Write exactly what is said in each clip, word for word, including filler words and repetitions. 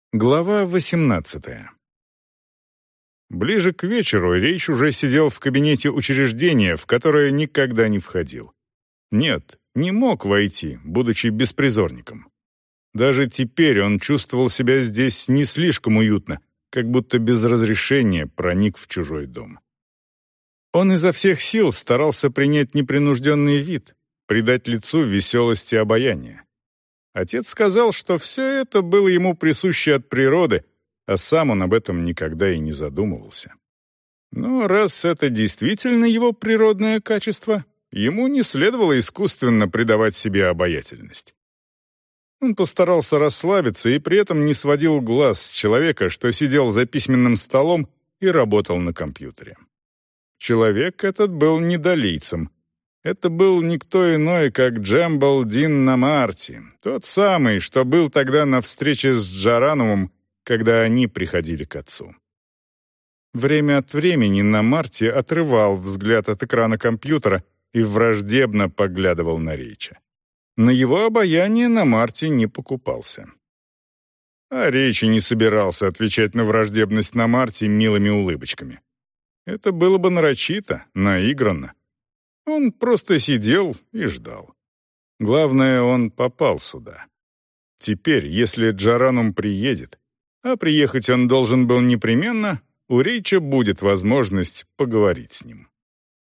Глава восемнадцатая. Ближе к вечеру Рейч уже сидел в кабинете учреждения, в которое никогда не входил. Нет, не мог войти, будучи беспризорником. Даже теперь он чувствовал себя здесь не слишком уютно, как будто без разрешения проник в чужой дом. Он изо всех сил старался принять непринужденный вид, придать лицу веселость и обаяние. Отец сказал, что все это было ему присуще от природы, а сам он об этом никогда и не задумывался. Но раз это действительно его природное качество, ему не следовало искусственно придавать себе обаятельность. Он постарался расслабиться и при этом не сводил глаз с человека, что сидел за письменным столом и работал на компьютере. Человек этот был недолийцем. Это был никто иной, как Джембл Дин Намарти, тот самый, что был тогда на встрече с Джаранумом, когда они приходили к отцу. Время от времени Намарти отрывал взгляд от экрана компьютера и враждебно поглядывал на Рейча. На его обаяние Намарти не покупался. А Рейч не собирался отвечать на враждебность Намарти милыми улыбочками. Это было бы нарочито, наигранно. Он просто сидел и ждал. Главное, он попал сюда. Теперь, если Джаранум приедет, а приехать он должен был непременно, у Рейча будет возможность поговорить с ним.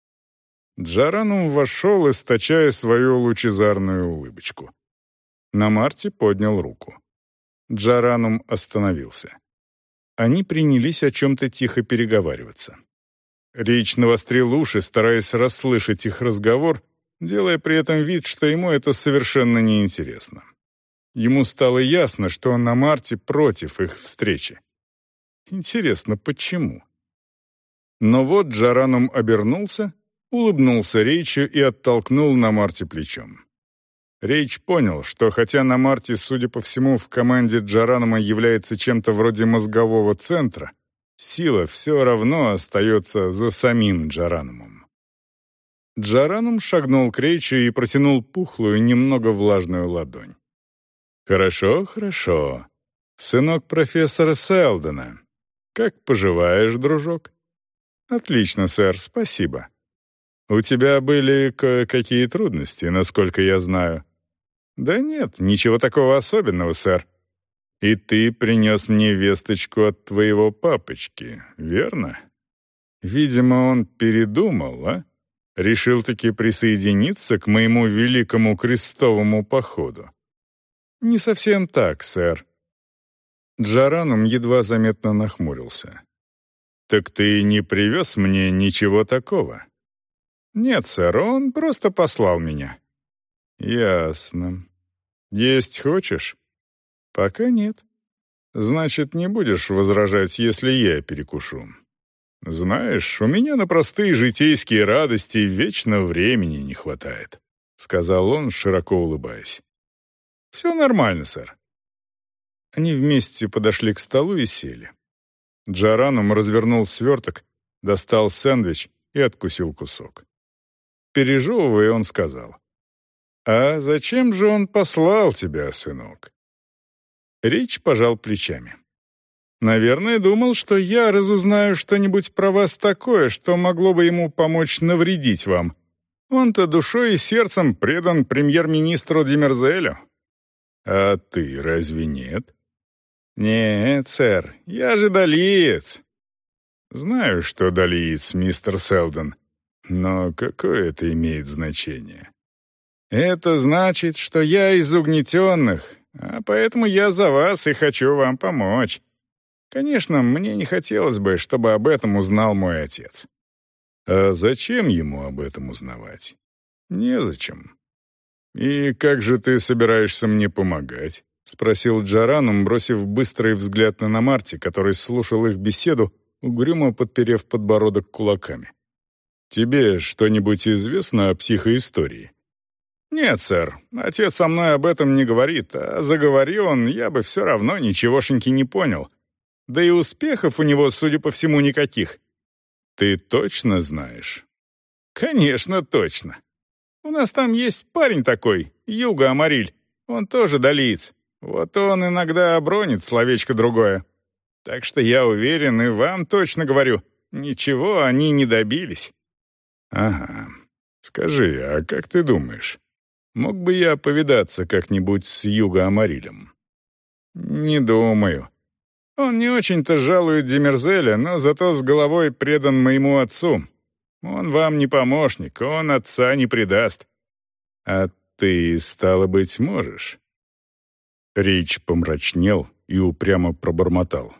Джаранум вошел, источая свою лучезарную улыбочку. Намарти поднял руку. Джаранум остановился. Они принялись о чем-то тихо переговариваться. Рейч навострил уши, стараясь расслышать их разговор, делая при этом вид, что ему это совершенно неинтересно. Ему стало ясно, что Намарти против их встречи. Интересно, почему? Но вот Джаранум обернулся, улыбнулся Рейчу и оттолкнул Намарти плечом. Рейч понял, что хотя Намарти, судя по всему, в команде Джаранума является чем-то вроде мозгового центра, сила все равно остается за самим Джаранумом. Джаранум шагнул к Рейчу и протянул пухлую, немного влажную ладонь. «Хорошо, хорошо. Сынок профессора Селдона. Как поживаешь, дружок?» «Отлично, сэр, спасибо. У тебя были кое-какие трудности, насколько я знаю». «Да нет, ничего такого особенного, сэр. И ты принес мне весточку от твоего папочки, верно? Видимо, он передумал, а? Решил-таки присоединиться к моему великому крестовому походу». «Не совсем так, сэр». Джаранум едва заметно нахмурился. «Так ты не привез мне ничего такого?» «Нет, сэр, он просто послал меня». «Ясно. Есть хочешь?» «Пока нет». «Значит, не будешь возражать, если я перекушу?» «Знаешь, у меня на простые житейские радости вечно времени не хватает», — сказал он, широко улыбаясь. «Все нормально, сэр». Они вместе подошли к столу и сели. Джаранум развернул сверток, достал сэндвич и откусил кусок. Пережевывая, он сказал: «А зачем же он послал тебя, сынок?» Рейч пожал плечами. «Наверное, думал, что я разузнаю что-нибудь про вас такое, что могло бы ему помочь навредить вам. Он-то душой и сердцем предан премьер-министру Демерзелю». «А ты разве нет?» «Нет, сэр, я же далиец». «Знаю, что далиец, мистер Селдон, но какое это имеет значение?» «Это значит, что я из угнетенных, а поэтому я за вас и хочу вам помочь. Конечно, мне не хотелось бы, чтобы об этом узнал мой отец». «А зачем ему об этом узнавать?» «Незачем». «И как же ты собираешься мне помогать?» — спросил Джаранум, бросив быстрый взгляд на Намарти, который слушал их беседу, угрюмо подперев подбородок кулаками. «Тебе что-нибудь известно о психоистории?» «Нет, сэр, отец со мной об этом не говорит, а заговори он, я бы все равно ничегошеньки не понял. Да и успехов у него, судя по всему, никаких». «Ты точно знаешь?» «Конечно, точно. У нас там есть парень такой, Юга Амариль, он тоже далиец. Вот он иногда обронит словечко другое. Так что я уверен, и вам точно говорю, ничего они не добились». «Ага. Скажи, а как ты думаешь, мог бы я повидаться как-нибудь с Юго Амарилем?» «Не думаю. Он не очень-то жалует Демерзеля, но зато с головой предан моему отцу. Он вам не помощник, он отца не предаст». «А ты, стало быть, можешь?» Рич помрачнел и упрямо пробормотал: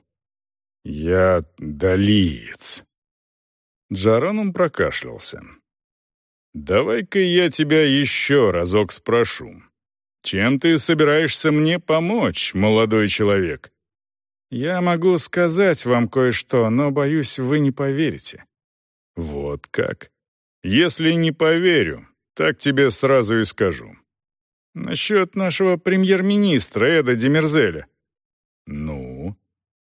«Я далиец». Джаранум прокашлялся. «Давай-ка я тебя еще разок спрошу. Чем ты собираешься мне помочь, молодой человек?» «Я могу сказать вам кое-что, но, боюсь, вы не поверите». «Вот как? Если не поверю, так тебе сразу и скажу. Насчет нашего премьер-министра Эда Демерзеля». «Ну?»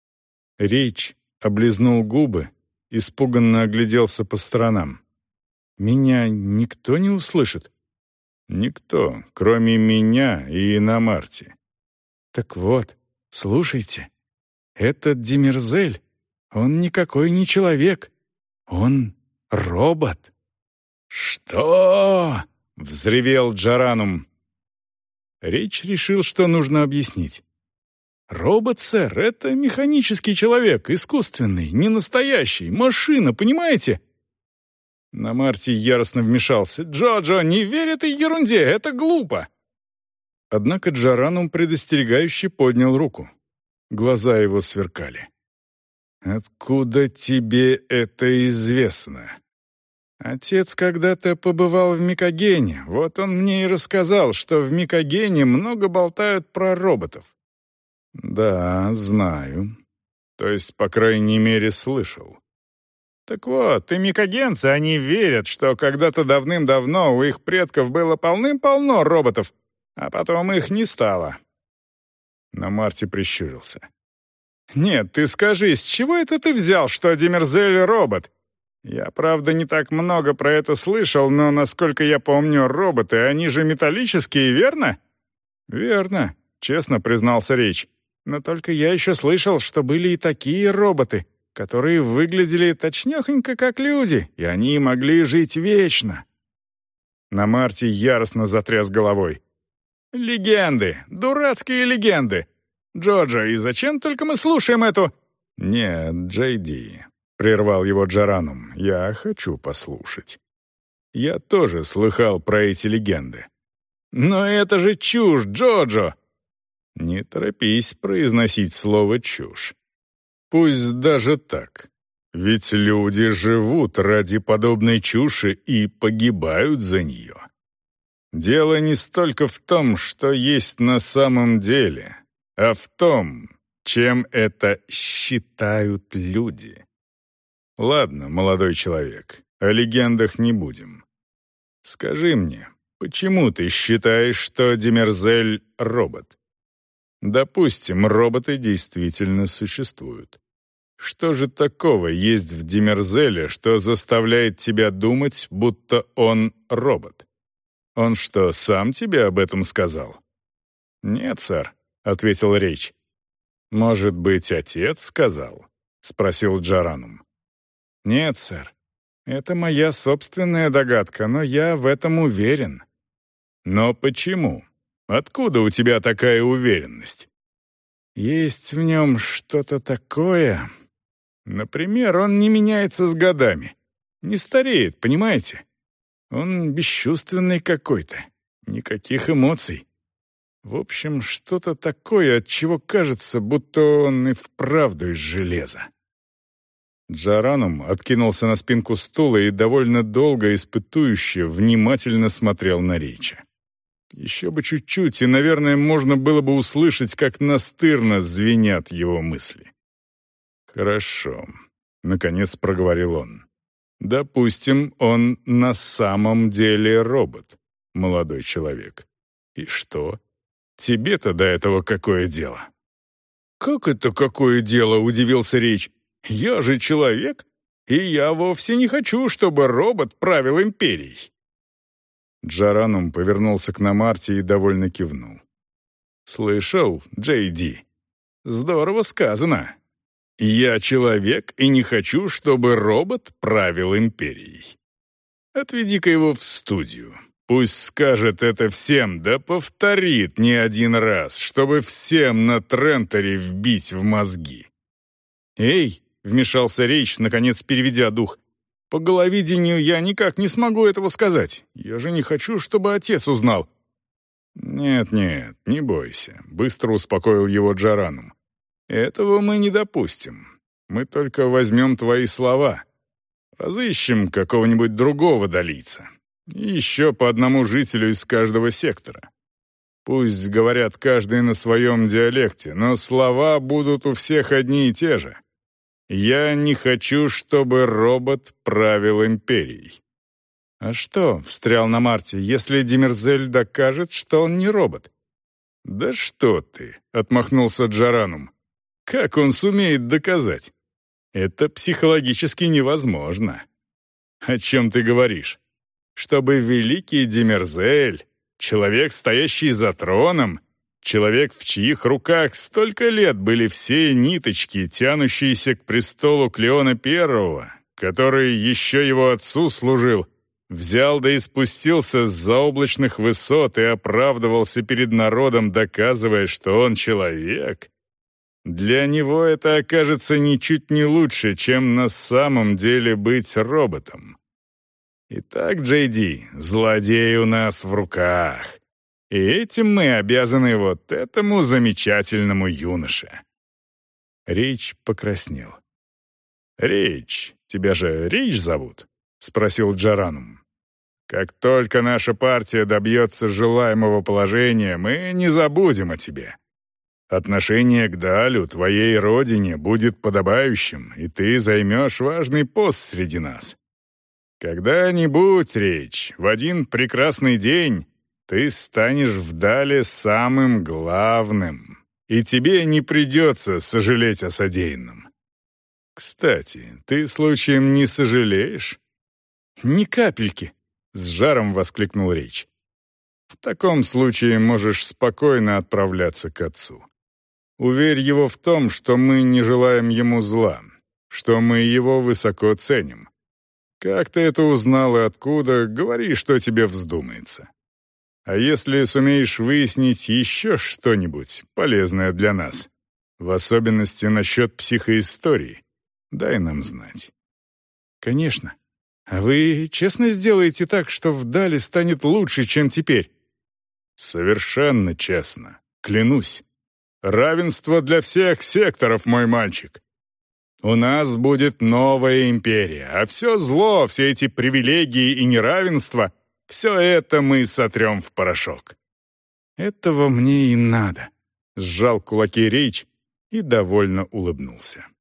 Рич облизнул губы, испуганно огляделся по сторонам. «Меня никто не услышит?» «Никто, кроме меня и Иномарти». «Так вот, слушайте, этот Демерзель, он никакой не человек, он робот». «Что?» — взревел Джаранум. Рич решил, что нужно объяснить. «Робот, сэр, это механический человек, искусственный, не настоящий, машина, понимаете?» Намарти яростно вмешался. «Джо-Джо, не верь этой ерунде, это глупо!» Однако Джаранум предостерегающе поднял руку. Глаза его сверкали. «Откуда тебе это известно?» «Отец когда-то побывал в Микогене, вот он мне и рассказал, что в Микогене много болтают про роботов». «Да, знаю. То есть, по крайней мере, слышал». «Так вот, и микогенцы, они верят, что когда-то давным-давно у их предков было полным-полно роботов, а потом их не стало». Намарти прищурился. «Нет, ты скажи, с чего это ты взял, что Демерзель робот? Я, правда, не так много про это слышал, но, насколько я помню, роботы, они же металлические, верно?» «Верно», — честно признался Рич. «Но только я еще слышал, что были и такие роботы, которые выглядели точнёхонько как люди, и они могли жить вечно». Намарти яростно затряс головой. «Легенды! Дурацкие легенды! Джоджо, и зачем только мы слушаем эту...» «Нет, Джей Ди», — прервал его Джаранум, — «я хочу послушать. Я тоже слыхал про эти легенды». «Но это же чушь, Джоджо!» «Не торопись произносить слово «чушь». Пусть даже так. Ведь люди живут ради подобной чуши и погибают за нее. Дело не столько в том, что есть на самом деле, а в том, чем это считают люди. Ладно, молодой человек, о легендах не будем. Скажи мне, почему ты считаешь, что Демерзель — робот? Допустим, роботы действительно существуют. Что же такого есть в Демерзеле, что заставляет тебя думать, будто он робот? Он что, сам тебе об этом сказал? «Нет, сэр», — ответил Рич. «Может быть, отец сказал?» — спросил Джаранум. «Нет, сэр. Это моя собственная догадка, но я в этом уверен». «Но почему? Откуда у тебя такая уверенность?» «Есть в нем что-то такое. Например, он не меняется с годами. Не стареет, понимаете? Он бесчувственный какой-то. Никаких эмоций. В общем, что-то такое, от чего кажется, будто он и вправду из железа». Джаранум откинулся на спинку стула и довольно долго, испытующе, внимательно смотрел на Рича. Еще бы чуть-чуть, и, наверное, можно было бы услышать, как настырно звенят его мысли. «Хорошо», — наконец проговорил он. «Допустим, он на самом деле робот, молодой человек. И что? Тебе-то до этого какое дело?» «Как это какое дело?» — удивился Рич. «Я же человек, и я вовсе не хочу, чтобы робот правил империей». Джаранум повернулся к Намарти и довольно кивнул. Слышал, Джей Ди? Здорово сказано. Я человек и не хочу, чтобы робот правил империей. Отведи-ка его в студию. Пусть скажет это всем, да повторит не один раз, чтобы всем на Тренторе вбить в мозги. «Эй!» — вмешался Рейч, наконец переведя дух. «По головидению я никак не смогу этого сказать. Я же не хочу, чтобы отец узнал». «Нет-нет, не бойся», — быстро успокоил его Джаранум. «Этого мы не допустим. Мы только возьмем твои слова. Разыщем какого-нибудь другого долийца. И еще по одному жителю из каждого сектора. Пусть говорят каждый на своем диалекте, но слова будут у всех одни и те же. Я не хочу, чтобы робот правил империей». «А что?» — встрял на Марте, «если Демерзель докажет, что он не робот?» «Да что ты!» — отмахнулся Джаранум. «Как он сумеет доказать? Это психологически невозможно». «О чем ты говоришь? Чтобы великий Демерзель, человек, стоящий за троном, человек, в чьих руках столько лет были все ниточки, тянущиеся к престолу Клеона Первого, который еще его отцу служил, взял да и спустился с заоблачных высот и оправдывался перед народом, доказывая, что он человек, для него это окажется ничуть не лучше, чем на самом деле быть роботом. Итак, Джей Ди, злодей у нас в руках. И этим мы обязаны вот этому замечательному юноше». Рейч покраснел. «Рейч, тебя же Рейч зовут?» — спросил Джаранум. «Как только наша партия добьется желаемого положения, мы не забудем о тебе. Отношение к Далю, твоей родине, будет подобающим, и ты займешь важный пост среди нас. Когда-нибудь, Рейч, в один прекрасный день ты станешь в Дале самым главным, и тебе не придется сожалеть о содеянном. Кстати, ты случаем не сожалеешь?» «Ни капельки!» — с жаром воскликнул Рейч. «В таком случае можешь спокойно отправляться к отцу. Уверь его в том, что мы не желаем ему зла, что мы его высоко ценим. Как ты это узнал и откуда, говори, что тебе вздумается. А если сумеешь выяснить еще что-нибудь полезное для нас, в особенности насчет психоистории, дай нам знать». «Конечно. А вы честно сделаете так, что в Дале станет лучше, чем теперь?» «Совершенно честно. Клянусь. Равенство для всех секторов, мой мальчик. У нас будет новая империя, а все зло, все эти привилегии и неравенство, все это мы сотрем в порошок». «Этого мне и надо», — сжал кулаки Рейч и довольно улыбнулся.